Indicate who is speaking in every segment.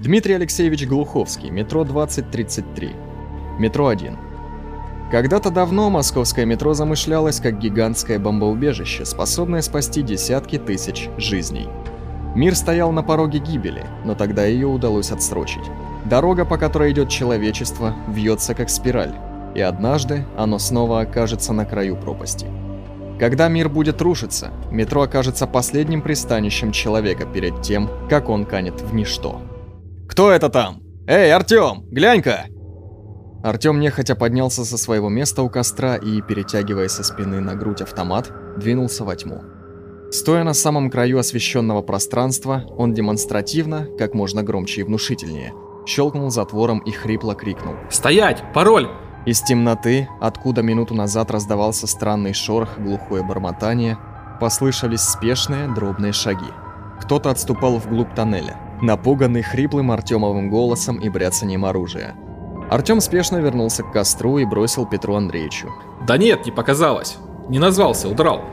Speaker 1: Дмитрий Алексеевич Глуховский, метро 2033. Метро 1. Когда-то давно московское метро замышлялось как гигантское бомбоубежище, способное спасти десятки тысяч жизней. Мир стоял на пороге гибели, но тогда ее удалось отсрочить. Дорога, по которой идет человечество, вьется как спираль, и однажды оно снова окажется на краю пропасти. Когда мир будет рушиться, метро окажется последним пристанищем человека перед тем, как он канет в ничто. «Кто это там? Эй, Артём, глянь-ка!» Артём нехотя поднялся со своего места у костра и, перетягивая со спины на грудь автомат, двинулся во тьму. Стоя на самом краю освещенного пространства, он демонстративно, как можно громче и внушительнее, щелкнул затвором и хрипло крикнул:
Speaker 2: «Стоять! Пароль!»
Speaker 1: Из темноты, откуда минуту назад раздавался странный шорох и глухое бормотание, послышались спешные, дробные шаги. Кто-то отступал вглубь тоннеля, напуганный хриплым Артёмовым голосом и бряцанием оружия. Артём спешно вернулся к костру и бросил Петру Андреевичу:
Speaker 2: «Да нет, не показалось. Не назвался, удрал».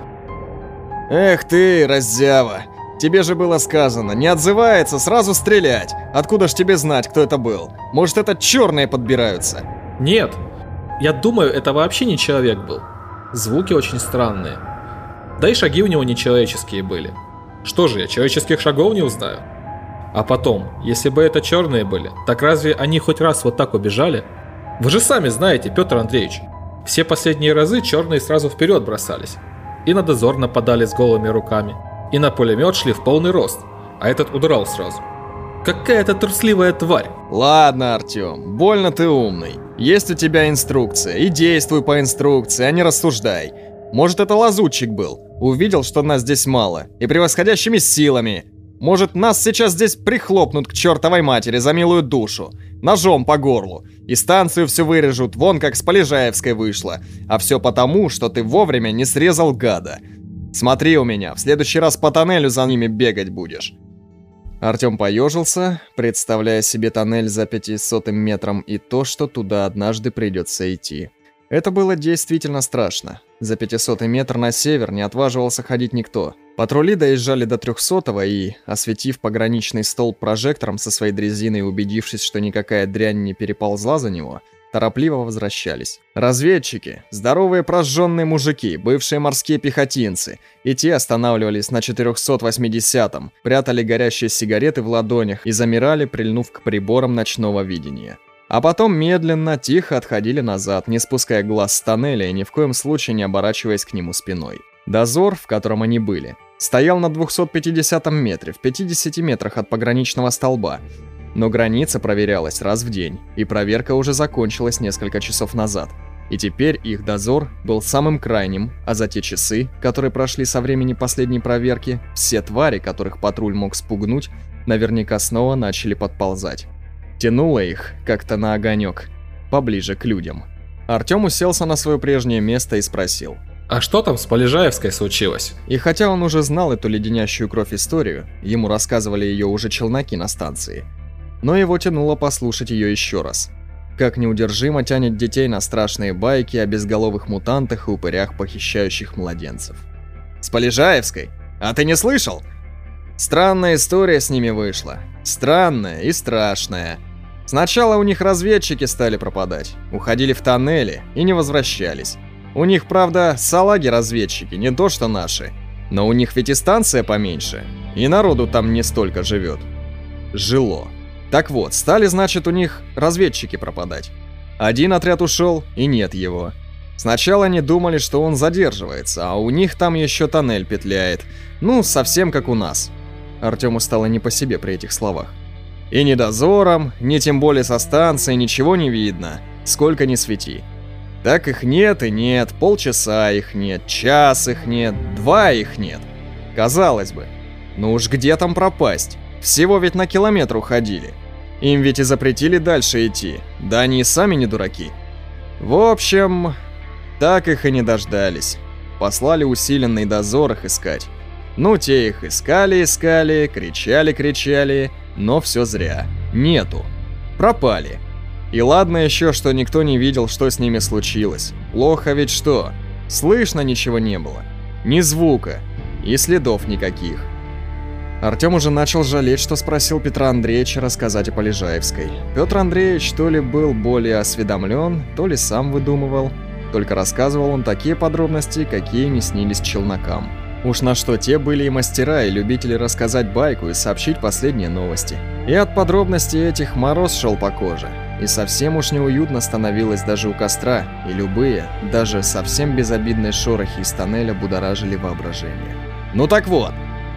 Speaker 1: «Эх ты, раззява! Тебе же было сказано, не отзывается, сразу стрелять! Откуда ж тебе знать, кто это был? Может, это черные подбираются?»
Speaker 2: «Нет. Я думаю, это вообще не человек был. Звуки очень странные. Да и шаги у него нечеловеческие были. Что же, я человеческих шагов не узнаю? А потом, если бы это черные были, так разве они хоть раз вот так убежали? Вы же сами знаете, Петр Андреевич, все последние разы черные сразу вперед бросались. И на дозор нападали с голыми руками, и на пулемет шли в полный рост, а этот удрал сразу. Какая-то трусливая тварь».
Speaker 1: «Ладно, Артём, больно ты умный. Есть у тебя инструкция, и действуй по инструкции, а не рассуждай. Может, это лазутчик был, увидел, что нас здесь мало, и превосходящими силами. Может, нас сейчас здесь прихлопнут к чертовой матери за милую душу, ножом по горлу, и станцию всю вырежут, вон как с Полежаевской вышло. А все потому, что ты вовремя не срезал гада. Смотри у меня, в следующий раз по тоннелю за ними бегать будешь». Артём поежился, представляя себе тоннель за 500 метром и то, что туда однажды придется идти. Это было действительно страшно. За 500 метр на север не отваживался ходить никто. Патрули доезжали до 300-го и, осветив пограничный столб прожектором со своей дрезиной и убедившись, что никакая дрянь не переползла за него, торопливо возвращались. Разведчики, здоровые прожженные мужики, бывшие морские пехотинцы, и те останавливались на 480-м, прятали горящие сигареты в ладонях и замирали, прильнув к приборам ночного видения. А потом медленно, тихо отходили назад, не спуская глаз с тоннеля и ни в коем случае не оборачиваясь к нему спиной. Дозор, в котором они были, стоял на 250-м метре, в 50 метрах от пограничного столба. Но граница проверялась раз в день, и проверка уже закончилась несколько часов назад. И теперь их дозор был самым крайним, а за те часы, которые прошли со времени последней проверки, все твари, которых патруль мог спугнуть, наверняка снова начали подползать. Тянуло их, как-то на огонек, поближе к людям. Артём уселся на свое прежнее место и спросил:
Speaker 2: «А что там с Полежаевской случилось?»
Speaker 1: И хотя он уже знал эту леденящую кровь историю, ему рассказывали ее уже челноки на станции, но его тянуло послушать ее еще раз. Как неудержимо тянет детей на страшные байки о безголовых мутантах и упырях, похищающих младенцев. «С Полежаевской? А ты не слышал? Странная история с ними вышла. Странная и страшная. Сначала у них разведчики стали пропадать, уходили в тоннели и не возвращались. У них, правда, салаги-разведчики, не то что наши. Но у них ведь и станция поменьше, и народу там не столько живет. Жило. Так вот, стали, значит, у них разведчики пропадать. Один отряд ушел, и нет его. Сначала они думали, что он задерживается, а у них там еще тоннель петляет. Ну, совсем как у нас». Артёму стало не по себе при этих словах. «И ни дозором, ни тем более со станции ничего не видно, сколько ни свети. Так их нет и нет, полчаса их нет, час их нет, 2 их нет. Казалось бы, ну уж где там пропасть? Всего ведь на километр уходили. Им ведь и запретили дальше идти, да они и сами не дураки. В общем, так их и не дождались. Послали усиленный дозор их искать. Ну, те их искали, кричали, но все зря. Нету. Пропали. И ладно еще, что никто не видел, что с ними случилось. Плохо ведь что? Слышно ничего не было. Ни звука. И следов никаких. Артем уже начал жалеть, что спросил Петра Андреевича рассказать о Полежаевской. Петр Андреевич то ли был более осведомлен, то ли сам выдумывал. Только рассказывал он такие подробности, какие не снились челнокам. Уж на что те были и мастера, и любители рассказать байку и сообщить последние новости. И от подробностей этих мороз шел по коже. И совсем уж неуютно становилось даже у костра, и любые, даже совсем безобидные шорохи из тоннеля будоражили воображение. Ну так вот.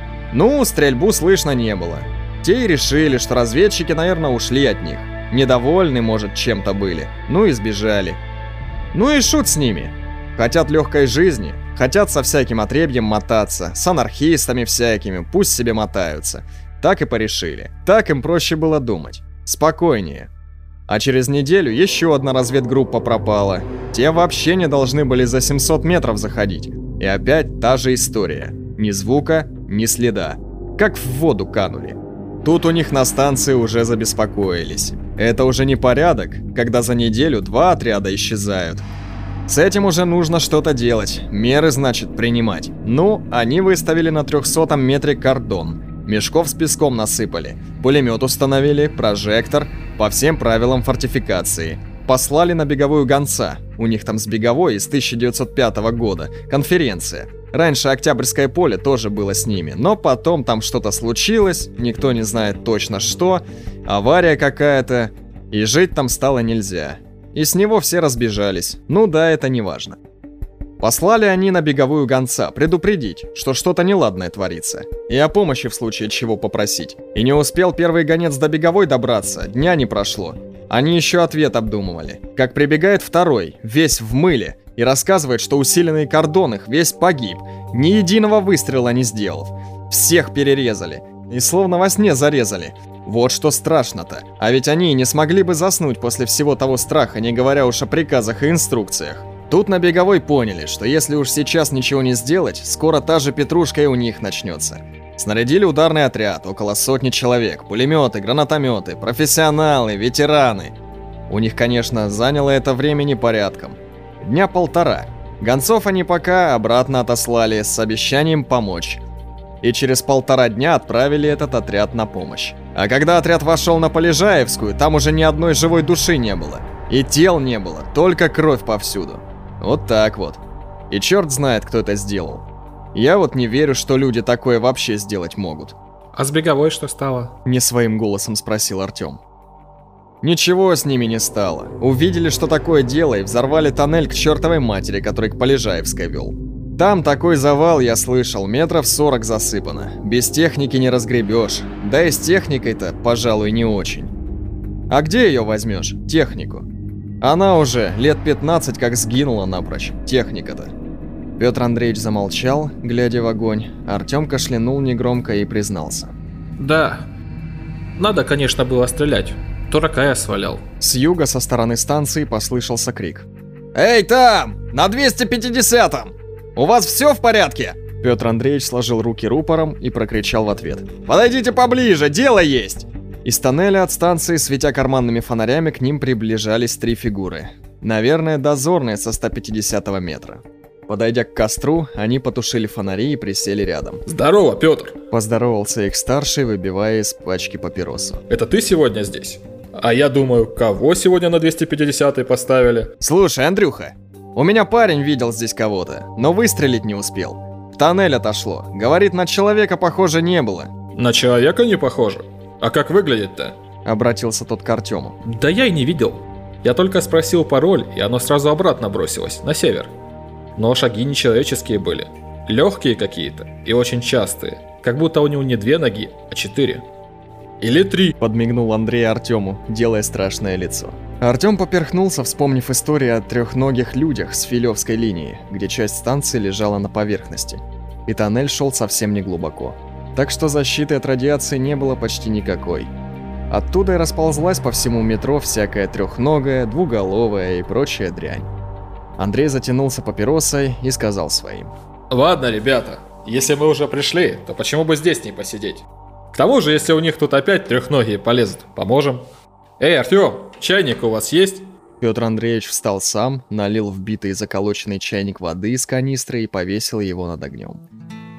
Speaker 1: Стрельбу слышно не было. Те и решили, что разведчики, наверное, ушли от них. Недовольны, может, чем-то были. Ну и сбежали. Ну и шут с ними. Хотят легкой жизни, хотят со всяким отребьем мотаться, с анархистами всякими, пусть себе мотаются. Так и порешили. Так им проще было думать. Спокойнее. А через неделю еще одна разведгруппа пропала. Те вообще не должны были за 700 метров заходить. И опять та же история. Ни звука, ни следа. Как в воду канули. Тут у них на станции уже забеспокоились. Это уже не порядок, когда за неделю 2 отряда исчезают. С этим уже нужно что-то делать, меры, значит, принимать. Они выставили на 300-м метре кордон. Мешков с песком насыпали, пулемет установили, прожектор, по всем правилам фортификации. Послали на беговую гонца, у них там с беговой из 1905 года, конференция. Раньше Октябрьское поле тоже было с ними, но потом там что-то случилось, никто не знает точно что, авария какая-то, и жить там стало нельзя. И с него все разбежались, это не важно. Послали они на беговую гонца предупредить, что что-то неладное творится, и о помощи в случае чего попросить. И не успел первый гонец до беговой добраться, дня не прошло. Они еще ответ обдумывали. Как прибегает второй, весь в мыле, и рассказывает, что усиленный кордон их весь погиб, ни единого выстрела не сделав. Всех перерезали, и словно во сне зарезали. Вот что страшно-то. А ведь они не смогли бы заснуть после всего того страха, не говоря уж о приказах и инструкциях. Тут на беговой поняли, что если уж сейчас ничего не сделать, скоро та же петрушка и у них начнется. Снарядили ударный отряд, около 100 человек, пулеметы, гранатометы, профессионалы, ветераны. У них, конечно, заняло это времени порядком. Дня 1,5. Гонцов они пока обратно отослали с обещанием помочь. И через 1,5 дня отправили этот отряд на помощь. А когда отряд вошел на Полежаевскую, там уже ни одной живой души не было. И тел не было, только кровь повсюду. Вот так вот. И черт знает, кто это сделал. Я вот не верю, что люди такое вообще сделать могут.
Speaker 2: А с беговой что стало?
Speaker 1: Не своим голосом спросил Артем. Ничего с ними не стало. Увидели, что такое дело, и взорвали тоннель к чертовой матери, который к Полежаевской вел. Там такой завал, я слышал, метров 40 засыпано. Без техники не разгребешь. Да и с техникой-то, пожалуй, не очень. А где ее возьмешь, технику? Она уже лет 15 как сгинула напрочь, техника-то. Петр Андреевич замолчал, глядя в огонь. Артем кашлянул негромко и признался. Да, надо, конечно, было стрелять. Дурака я свалял. С юга со стороны станции послышался крик. «Эй, там! На 250-м! У вас все в порядке?» Петр Андреевич сложил руки рупором и прокричал в ответ. «Подойдите поближе, дело есть!» Из тоннеля от станции, светя карманными фонарями, к ним приближались 3 фигуры. Наверное, дозорные со 150 метра. Подойдя к костру, они потушили фонари и присели рядом. «Здорово, Петр!» Поздоровался их старший, выбивая из пачки папиросу.
Speaker 2: «Это ты сегодня здесь? А я думаю, кого сегодня на 250-й поставили?»
Speaker 1: «Слушай, Андрюха, у меня парень видел здесь кого-то, но выстрелить не успел. В тоннель отошло. Говорит, на человека похоже не было».
Speaker 2: «На человека не похоже? А как выглядит-то?»
Speaker 1: Обратился тот к Артему.
Speaker 2: «Да я и не видел. Я только спросил пароль, и оно сразу обратно бросилось, на север. Но шаги нечеловеческие были. Легкие какие-то и очень частые. Как будто у него не 2 ноги, а 4. Или 3. Подмигнул Андрей Артему, делая страшное лицо. Артем поперхнулся, вспомнив историю о трехногих людях с Филевской линии, где часть станции лежала на поверхности. И тоннель шел совсем не глубоко. Так что защиты от радиации не было почти никакой. Оттуда и расползлась по всему метро всякая трехногая, двуголовая и прочая дрянь. Андрей затянулся папиросой и сказал своим. «Ладно, ребята, если мы уже пришли, то почему бы здесь не посидеть? К тому же, если у них тут опять трехногие полезут, поможем. Эй, Артем, чайник у вас есть?» Петр Андреевич встал сам, налил в битый заколоченный чайник воды из канистры и повесил его над огнем.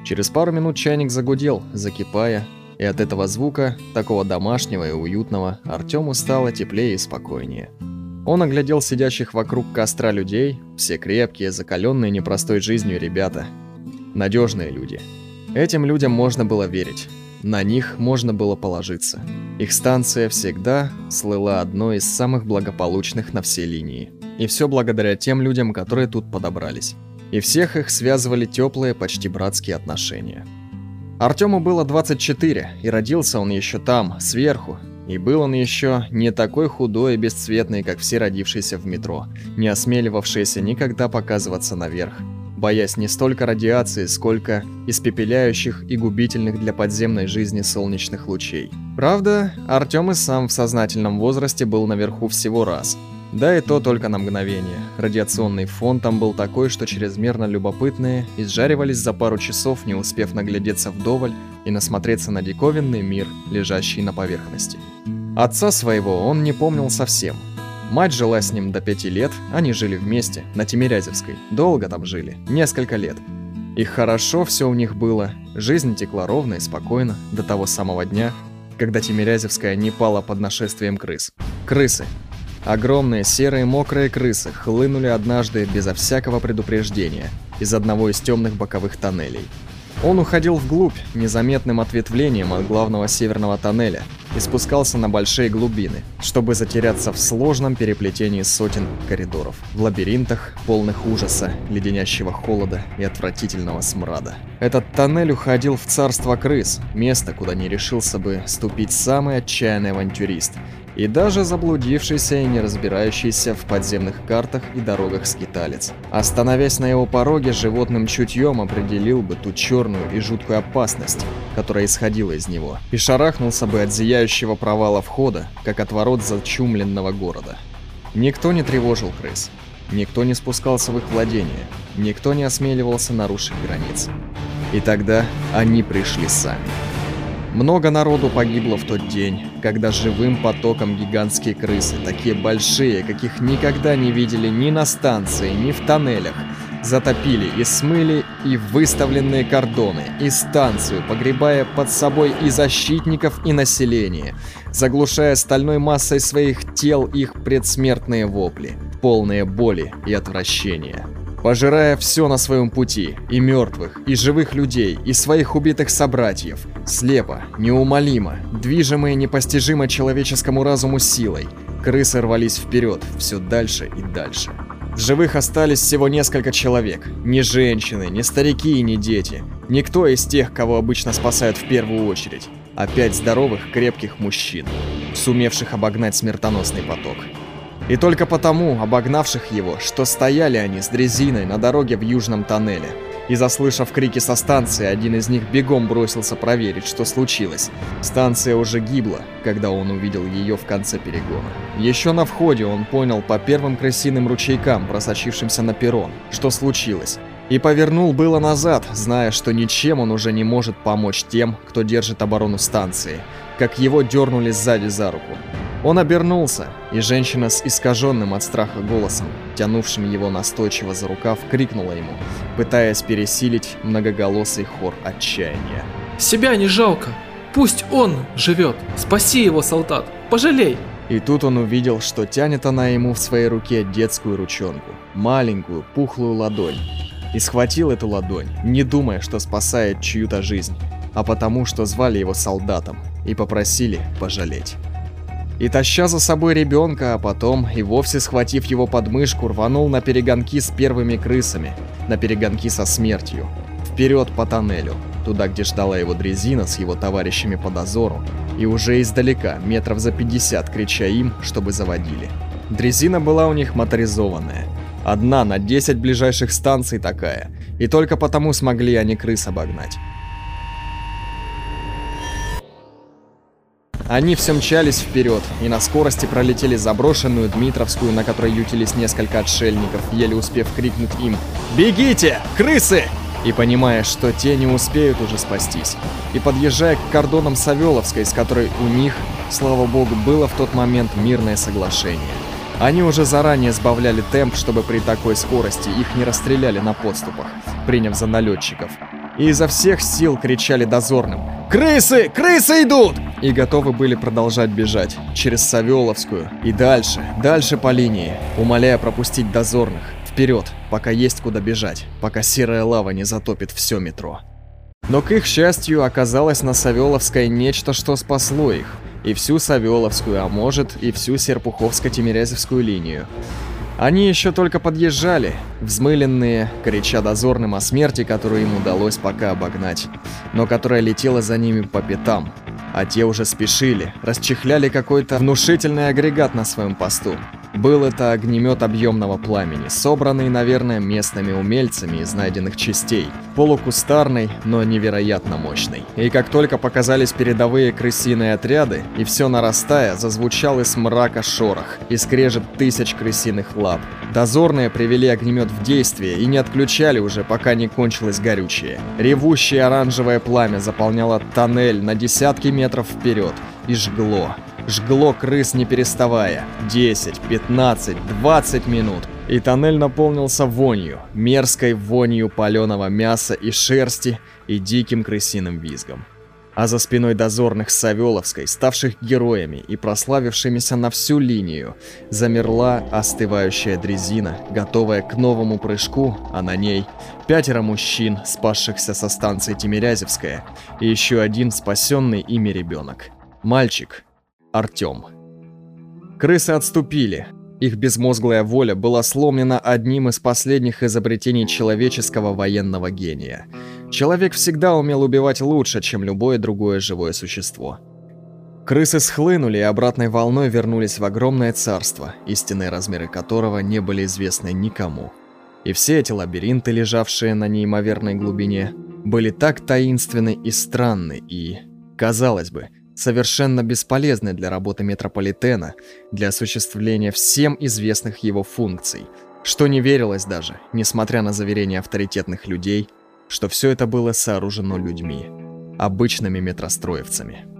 Speaker 1: Через пару минут чайник загудел, закипая, и от этого звука, такого домашнего и уютного, Артему стало теплее и спокойнее. Он оглядел сидящих вокруг костра людей, все крепкие, закаленные непростой жизнью ребята. Надежные люди. Этим людям можно было верить. На них можно было положиться. Их станция всегда слыла одной из самых благополучных на всей линии. И все благодаря тем людям, которые тут подобрались. И всех их связывали теплые, почти братские отношения. Артему было 24, и родился он еще там, сверху. И был он еще не такой худой и бесцветный, как все родившиеся в метро, не осмеливавшиеся никогда показываться наверх, боясь не столько радиации, сколько испепеляющих и губительных для подземной жизни солнечных лучей. Правда, Артем и сам в сознательном возрасте был наверху всего раз. Да и то только на мгновение. Радиационный фон там был такой, что чрезмерно любопытные изжаривались за пару часов, не успев наглядеться вдоволь и насмотреться на диковинный мир, лежащий на поверхности. Отца своего он не помнил совсем. Мать жила с ним до 5 лет, они жили вместе, на Тимирязевской. Долго там жили, несколько лет. И хорошо все у них было, жизнь текла ровно и спокойно, до того самого дня, когда Тимирязевская не пала под нашествием крыс. Крысы. Огромные серые мокрые крысы хлынули однажды безо всякого предупреждения из одного из темных боковых тоннелей. Он уходил вглубь, незаметным ответвлением от главного северного тоннеля, и спускался на большие глубины, чтобы затеряться в сложном переплетении сотен коридоров, в лабиринтах, полных ужаса, леденящего холода и отвратительного смрада. Этот тоннель уходил в царство крыс, место, куда не решился бы ступить самый отчаянный авантюрист, и даже заблудившийся и не разбирающийся в подземных картах и дорогах скиталец. Остановясь на его пороге, животным чутьем определил бы ту черную и жуткую опасность, которая исходила из него, и шарахнулся бы от зияющего провала входа, как от ворот зачумленного города. Никто не тревожил крыс, никто не спускался в их владения, никто не осмеливался нарушить границы. И тогда они пришли сами. Много народу погибло в тот день, когда живым потоком гигантские крысы, такие большие, каких никогда не видели ни на станции, ни в тоннелях, затопили и смыли и выставленные кордоны, и станцию, погребая под собой и защитников, и население, заглушая стальной массой своих тел их предсмертные вопли, полные боли и отвращения. Пожирая все на своем пути, и мертвых, и живых людей, и своих убитых собратьев, слепо, неумолимо, движимые непостижимо человеческому разуму силой, крысы рвались вперед, все дальше и дальше. В живых остались всего несколько человек, ни женщины, ни старики и ни дети, никто из тех, кого обычно спасают в первую очередь, а 5 здоровых, крепких мужчин, сумевших обогнать смертоносный поток. И только потому, обогнавших его, что стояли они с дрезиной на дороге в южном тоннеле. И заслышав крики со станции, один из них бегом бросился проверить, что случилось. Станция уже гибла, когда он увидел ее в конце перегона. Еще на входе он понял по первым крысиным ручейкам, просочившимся на перрон, что случилось. И повернул было назад, зная, что ничем он уже не может помочь тем, кто держит оборону станции, как его дернули сзади за руку. Он обернулся, и женщина с искаженным от страха голосом, тянувшим его настойчиво за рукав, крикнула ему, пытаясь пересилить многоголосый хор отчаяния.
Speaker 2: «Себя не жалко! Пусть он живет! Спаси его, солдат! Пожалей!»
Speaker 1: И тут он увидел, что тянет она ему в своей руке детскую ручонку, маленькую, пухлую ладонь. И схватил эту ладонь, не думая, что спасает чью-то жизнь, а потому, что звали его солдатом и попросили пожалеть. И таща за собой ребенка, а потом и вовсе схватив его под мышку, рванул на перегонки с первыми крысами, на перегонки со смертью, вперед по тоннелю, туда, где ждала его дрезина с его товарищами по дозору, и уже издалека, метров за 50, крича им, чтобы заводили. Дрезина была у них моторизованная, одна на 10 ближайших станций такая, и только потому смогли они крыс обогнать. Они все мчались вперед и на скорости пролетели заброшенную Дмитровскую, на которой ютились несколько отшельников, еле успев крикнуть им «Бегите, крысы!» и понимая, что те не успеют уже спастись. И подъезжая к кордонам Савеловской, с которой у них, слава богу, было в тот момент мирное соглашение. Они уже заранее сбавляли темп, чтобы при такой скорости их не расстреляли на подступах, приняв за налетчиков. и изо всех сил кричали дозорным: «Крысы! Крысы идут!» И готовы были продолжать бежать через Савеловскую и дальше по линии, умоляя пропустить дозорных вперед, пока есть куда бежать, пока серая лава не затопит все метро. Но к их счастью оказалось на Савеловской нечто, что спасло их, и всю Савеловскую, а может и всю Серпуховско-Тимирязевскую линию. Они еще только подъезжали, взмыленные, крича дозорным о смерти, которую им удалось пока обогнать, но которая летела за ними по пятам, а те уже спешили, расчехляли какой-то внушительный агрегат на своем посту. Был это огнемет объемного пламени, собранный, наверное, местными умельцами из найденных частей, полукустарный, но невероятно мощный. И как только показались передовые крысиные отряды, и все нарастая, зазвучал из мрака шорох и скрежет тысяч крысиных лап. Дозорные привели огнемет в действие и не отключали уже, пока не кончилось горючее. Ревущее оранжевое пламя заполняло тоннель на десятки метров вперед и жгло. Жгло крыс не переставая. 10, 15, 20 минут. И тоннель наполнился вонью. Мерзкой вонью паленого мяса и шерсти и диким крысиным визгом. А за спиной дозорных с Савеловской, ставших героями и прославившимися на всю линию, замерла остывающая дрезина, готовая к новому прыжку, а на ней 5 мужчин, спасшихся со станции Тимирязевская, и еще один спасенный ими ребенок. Мальчик Артем. Крысы отступили. Их безмозглая воля была сломлена одним из последних изобретений человеческого военного гения. Человек всегда умел убивать лучше, чем любое другое живое существо. Крысы схлынули и обратной волной вернулись в огромное царство, истинные размеры которого не были известны никому. И все эти лабиринты, лежавшие на неимоверной глубине, были так таинственны и странны и, казалось бы, совершенно бесполезны для работы метрополитена, для осуществления всем известных его функций, что не верилось даже, несмотря на заверения авторитетных людей, что все это было сооружено людьми, обычными метростроевцами.